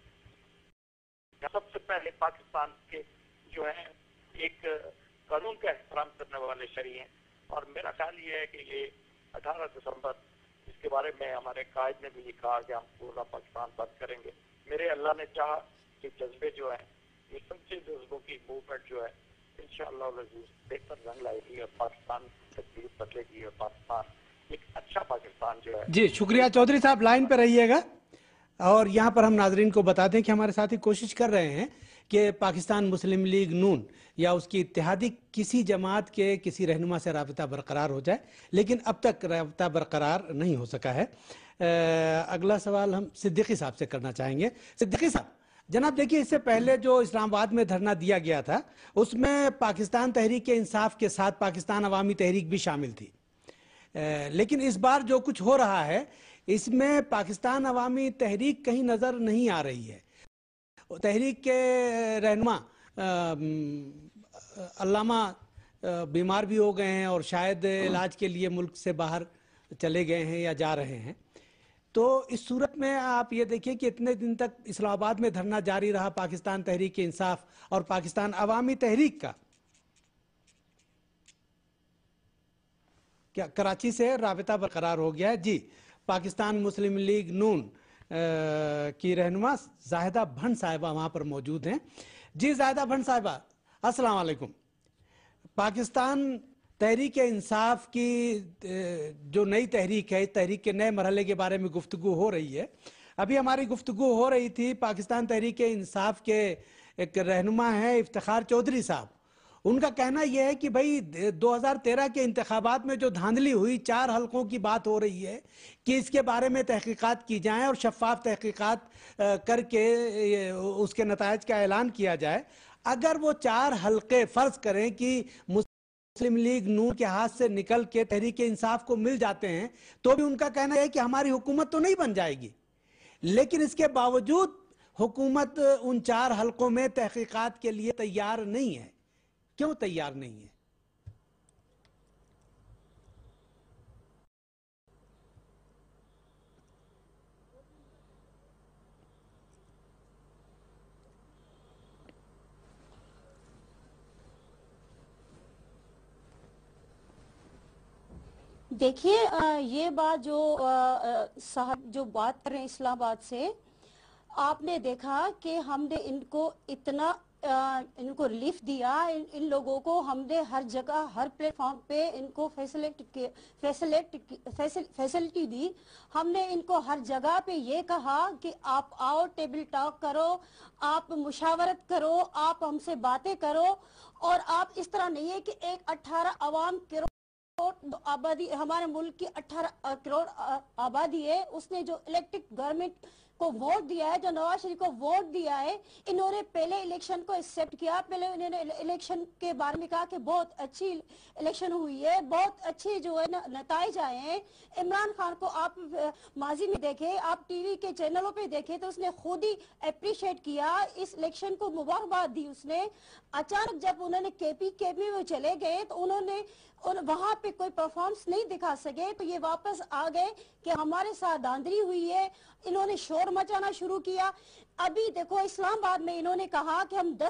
सबसे पहले पाकिस्तान के जो है एक कानून का एहतराम करने वाले शहरी हैं। और मेरा ख्याल ये है कि ये 18 दिसंबर इसके बारे में हमारे कायद ने भी कहा कि हम पूरा पाकिस्तान बंद करेंगे। मेरे अल्लाह ने चाहा कि जज्बे जो है ये सच्चे जज्बों की मूवमेंट जो है इंशाअल्लाह बेहतर रंग लाएगी और पाकिस्तान तकदीर बदलेगी और पाकिस्तान एक अच्छा पाकिस्तान जो है। जी शुक्रिया चौधरी साहब, लाइन पर रहिएगा। और यहाँ पर हम नाजरीन को बता दें कि हमारे साथी कोशिश कर रहे हैं कि पाकिस्तान मुस्लिम लीग नून या उसकी इत्तेहादी किसी जमात के किसी रहनुमा से राबिता बरकरार हो जाए, लेकिन अब तक राबिता बरकरार नहीं हो सका है। अगला सवाल हम सिद्दीकी साहब से करना चाहेंगे। सिद्दीकी साहब, जनाब देखिए, इससे पहले जो इस्लामाबाद में धरना दिया गया था उसमें पाकिस्तान तहरीक इंसाफ के साथ पाकिस्तान अवामी तहरीक भी शामिल थी, लेकिन इस बार जो कुछ हो रहा है इसमें पाकिस्तान अवामी तहरीक कहीं नज़र नहीं आ रही है। तहरीक के रहनुमा अल्लामा बीमार भी हो गए हैं और शायद इलाज के लिए मुल्क से बाहर चले गए हैं या जा रहे हैं। तो इस सूरत में आप ये देखिए कि इतने दिन तक इस्लामाबाद में धरना जारी रहा पाकिस्तान तहरीक इंसाफ और पाकिस्तान अवामी तहरीक का, क्या कराची से राबिता बरकरार हो गया है? जी, पाकिस्तान मुस्लिम लीग नून की रहनुमा जाहिदा भंड साहिबा वहाँ पर मौजूद हैं। जी जाहिदा भंड साहिबा, अस्सलाम वालेकुम। पाकिस्तान तहरीक इंसाफ की जो नई तहरीक है, तहरीक के नए मरहले के बारे में गुफ्तगू हो रही है। अभी हमारी गुफ्तगू हो रही थी पाकिस्तान तहरीक इंसाफ के एक रहनुमा है इफ्तिखार चौधरी साहब, उनका कहना यह है कि भाई 2013 के इंतखाबात में जो धांधली हुई, 4 हलकों की बात हो रही है कि इसके बारे में तहकीकात की जाए और शफाफ तहकीकात करके उसके नतायज का ऐलान किया जाए। अगर वो 4 हलके फर्ज करें कि मुस्लिम लीग नून के हाथ से निकल के तहरीक इंसाफ को मिल जाते हैं, तो भी उनका कहना है कि हमारी हुकूमत तो नहीं बन जाएगी, लेकिन इसके बावजूद हुकूमत उन 4 हलकों में तहकीकात के लिए तैयार नहीं है। क्यों तैयार नहीं है? देखिए, ये बात जो साहब जो बात कर रहे हैं इस्लामाबाद से, आपने देखा कि हमने इनको इतना ان کو ریلیف دیا، ان لوگوں کو ہم نے ہر جگہ ہر پلیٹ فارم پہ ان کو فیسلٹی دی. ہم نے ان کو ہر جگہ پہ یہ کہا کہ آپ آؤ، ٹیبل ٹاک کرو، آپ مشاورت کرو، آپ ہم سے باتیں کرو، اور آپ اس طرح نہیں ہے کہ ایک 18 عوام آبادی، ہمارے ملک کی 18 کروڑ آبادی ہے، اس نے جو الیکٹڈ گورنمنٹ کو ووٹ دیا ہے، جو نواز شریف کو ووٹ دیا ہے، انہوں نے پہلے الیکشن کو ایکسپٹ کیا. پہلے انہوں نے الیکشن کے بارے میں کہا کہ بہت اچھی الیکشن ہوئی ہے، بہت اچھے جو ہے نتائج آئے ہیں. عمران خان کو آپ ماضی میں دیکھیں، آپ ٹی وی کے چینلوں پہ دیکھیں تو اس نے خود ہی اپریشیٹ کیا، اس الیکشن کو مبارکباد دی اس نے. اچانک جب انہوں نے کے پی میں چلے گئے تو انہوں نے وہاں پہ کوئی پرفارمنس نہیں دکھا سکے، تو یہ واپس آ گئے کہ ہمارے ساتھ دھاندلی ہوئی ہے. انہوں نے شور مچانا شروع کیا. ابھی دیکھو اسلام آباد میں انہوں نے کہا کہ ہم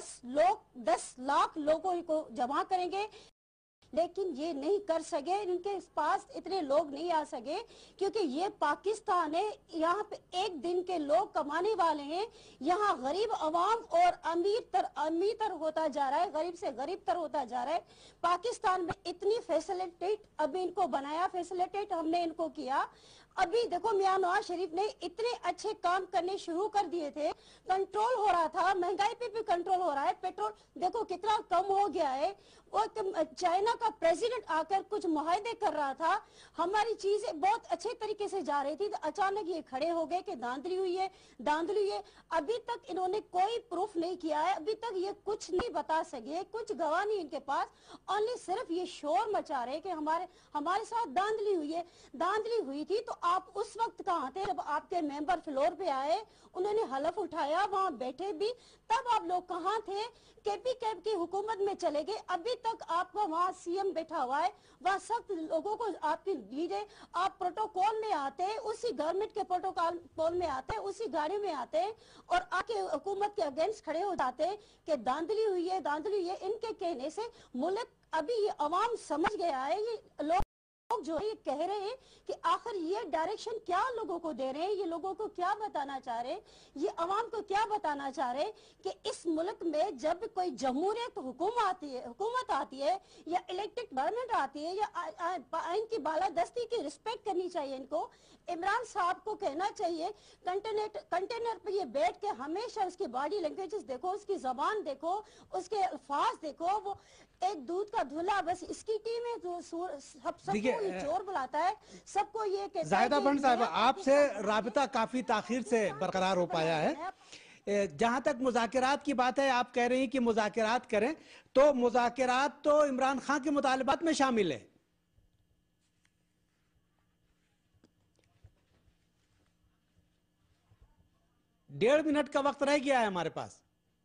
10 لاکھ لوگوں کو جمع کریں گے، لیکن یہ نہیں کر سکے. ان کے پاس اتنے لوگ نہیں آ سکے کیونکہ یہ پاکستان ہے، یہاں پہ ایک دن کے لوگ کمانے والے ہیں. یہاں غریب عوام اور امیر تر ہوتا جا رہا ہے، غریب سے غریب تر ہوتا جا رہا ہے. پاکستان میں اتنی فیسلیٹیٹ ابھی ان کو بنایا، فیسلیٹیٹ ہم نے ان کو کیا. ابھی دیکھو میاں نواز شریف نے اتنے اچھے کام کرنے شروع کر دیے تھے، کنٹرول ہو رہا تھا، مہنگائی پہ بھی کنٹرول ہو رہا ہے، پیٹرول دیکھو کتنا کم ہو گیا ہے. وہ چائنا کا پریزیڈنٹ آ کر کچھ معاہدے کر رہا تھا، ہماری چیزیں بہت اچھے طریقے سے جا رہی تھی، تو اچانک یہ کھڑے ہو گئے کہ دھاندلی ہوئی ہے، دھاندلی ہوئی ہے. ابھی تک انہوں نے کوئی پروف نہیں کیا ہے، ابھی تک یہ کچھ نہیں بتا سکے، کچھ گواہ نہیں ان کے پاس، اونلی صرف یہ شور مچا رہے کہ ہمارے ساتھ دھاندلی ہوئی ہے. دھاندلی ہوئی تھی تو آپ اس وقت کہاں تھے جب آپ کے ممبر فلور پہ آئے، انہوں نے حلف اٹھایا، وہاں بیٹھے بھی، تب آپ لوگ کہاں تھے؟ کے پی کی حکومت میں چلے گئے، ابھی تک آپ کا وہاں سی ایم بیٹھا ہوا ہے، وہاں سخت لوگوں کو آپ کی لیڈر، آپ پروٹوکول میں آتے، اسی گورنمنٹ کے پروٹوکول میں آتے، اسی گاڑی میں آتے اور آ کے حکومت کے اگینسٹ کھڑے ہو جاتے کہ دھاندلی ہوئی ہے، دھاندلی ہوئی ہے. ان کے کہنے سے ملک ابھی یہ عوام سمجھ گیا ہے، یہ لوگ جو یہ کہہ رہے ہیں کہ آخر یہ ڈائریکشن کیا لوگوں کو دے رہے ہیں، یہ لوگوں کو کیا بتانا چاہ رہے ہیں، یہ عوام کو کیا بتانا چاہ رہے ہیں کہ اس ملک میں جب کوئی جمہوریت حکومت آتی ہے یا الیکٹڈ گورنمنٹ آتی ہے یا آئین کی بالادستی کی رسپیکٹ کرنی چاہیے. ان کو عمران صاحب کو کہنا چاہیے کنٹینر پہ یہ بیٹھ کے ہمیشہ اس کی باڈی لینگویجز دیکھو، اس کی زبان دیکھو، اس کے الفاظ دیکھو. وہ ایک دودھ کا دھلا، بس اس کی ٹیم ہے جو سب کو یہ چور بلاتا ہے، سب کو یہ کہتا ہے. زاہدہ بنڈ صاحب، آپ سے رابطہ کافی تاخیر سے برقرار ہو پایا ہے. جہاں تک مذاکرات کی بات ہے، آپ کہہ رہی ہیں کہ مذاکرات کریں، تو مذاکرات تو عمران خان کے مطالبات میں شامل ہے. ڈیڑھ منٹ کا وقت رہ گیا ہے ہمارے پاس.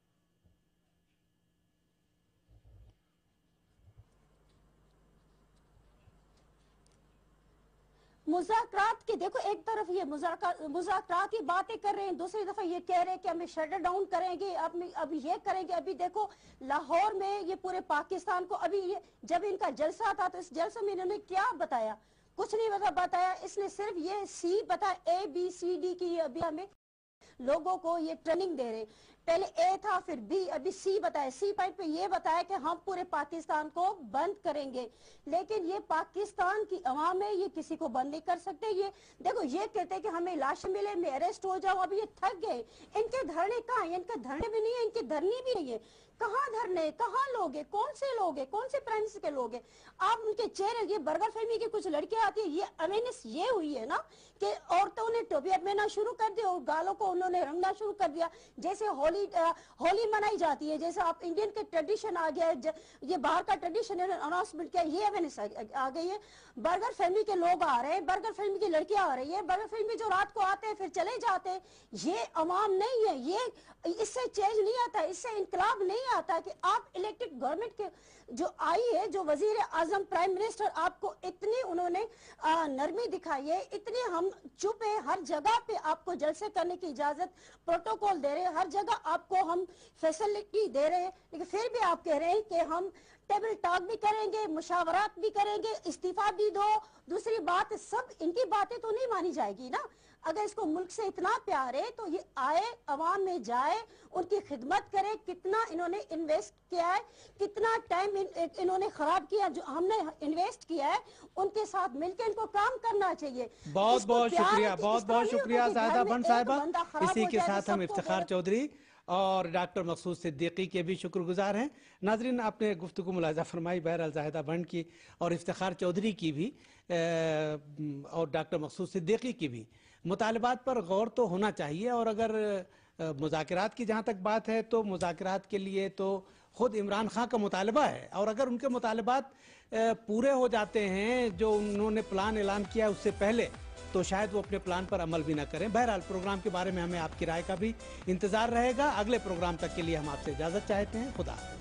مذاکرات کی دیکھو، ایک طرف یہ مذاکرات کی باتیں کر رہے ہیں، دوسری دفعہ یہ کہہ رہے ہیں کہ ہمیں شٹ ڈاؤن کریں گے، ابھی یہ کریں گے. ابھی دیکھو لاہور میں یہ پورے پاکستان کو، ابھی جب ان کا جلسہ تھا تو اس جلسے میں انہوں نے کیا بتایا؟ کچھ نہیں بتایا. اس نے صرف یہ سی بتایا، اے بی سی ڈی کی، ابھی ہمیں لوگوں کو یہ ٹریننگ دے رہے. پہلے اے تھا، پھر بی، ابھی سی بتایا. سی پوائنٹ پہ یہ بتایا کہ ہم پورے پاکستان کو بند کریں گے، لیکن یہ پاکستان کی عوام ہے، یہ کسی کو بند نہیں کر سکتے. یہ دیکھو، یہ کہتے ہیں کہ ہمیں لاش ملے، میں اریسٹ ہو جاؤں. ابھی یہ تھک گئے. ان کے دھرنے کہاں ہیں؟ ان کے دھرنے بھی نہیں ہے، ان کی دھرنی بھی نہیں ہے. کہاں دھرنے، کہاں لوگ ہیں، کون سے لوگ ہیں، کون سے پرائم منسٹر کے لوگ ہیں؟ آپ ان کے چہرے، یہ برگر فیملی کی کچھ لڑکیاں آتی ہیں، یہ اویئرنیس یہ ہوئی ہے نا کہ عورتوں نے ٹوپیاں پہننا شروع کر دیا اور گالوں کو انہوں نے رنگنا شروع کر دیا. جیسے ہولی منائی جاتی ہے، جیسے آپ انڈین کے ٹریڈیشن آ گیا ہے، یہ باہر کا ٹریڈیشن اناؤنسمنٹ کیا، یہ اویئرنیس آ گئی ہے. برگر فیملی کے لوگ آ رہے ہیں، برگر فیملی کی لڑکیاں آ رہی ہیں، برگر فیملی جو رات کو آتے ہیں پھر چلے جاتے ہیں. یہ عوام نہیں ہے، یہ اس سے چینج نہیں آتا، اس سے انقلاب نہیں آتا کہ آپ الیکٹڈ گورنمنٹ کے جو آئی ہے، جو وزیر اعظم پرائم منسٹر آپ کو اتنی انہوں نے نرمی دکھائی ہے، اتنے ہم چپ ہیں. ہر جگہ پہ آپ کو جلسے کرنے کی اجازت پروٹوکول دے رہے ہیں، ہر جگہ آپ کو ہم فیسلٹی دے رہے ہیں، لیکن پھر بھی آپ کہہ رہے ہیں کہ ہم ٹیبل ٹاک بھی کریں گے، مشاورات بھی کریں گے، استعفیٰ بھی دو. دوسری بات، سب ان کی باتیں تو نہیں مانی جائے گی نا. اگر اس کو ملک سے اتنا پیار ہے تو یہ آئے عوام میں جائے, ان کی خدمت کرے. کتنا انہوں نے انویسٹ کیا ہے, کتنا ٹائم انہوں نے خراب کیا, جو ہم نے انویسٹ کیا ہے ان کے ساتھ مل کے ان کو کام کرنا چاہیے. بہت بہت شکریہ, بہت بہت شکریہ زاہدہ بنڈ صاحبہ. اسی کے ساتھ ہم افتخار چودھری اور ڈاکٹر مقصود صدیقی کے بھی شکر گزار ہیں. ناظرین, آپ نے گفتگو ملاحظہ فرمائی بہرحال زاہدہ بنڈ کی اور افتخار چودھری کی بھی اور ڈاکٹر مقصود صدیقی کی بھی. مطالبات پر غور تو ہونا چاہیے, اور اگر مذاکرات کی جہاں تک بات ہے تو مذاکرات کے لیے تو خود عمران خان کا مطالبہ ہے, اور اگر ان کے مطالبات پورے ہو جاتے ہیں جو انہوں نے پلان اعلان کیا اس سے پہلے, تو شاید وہ اپنے پلان پر عمل بھی نہ کریں. بہرحال پروگرام کے بارے میں ہمیں آپ کی رائے کا بھی انتظار رہے گا. اگلے پروگرام تک کے لیے ہم آپ سے اجازت چاہتے ہیں. خدا حافظ.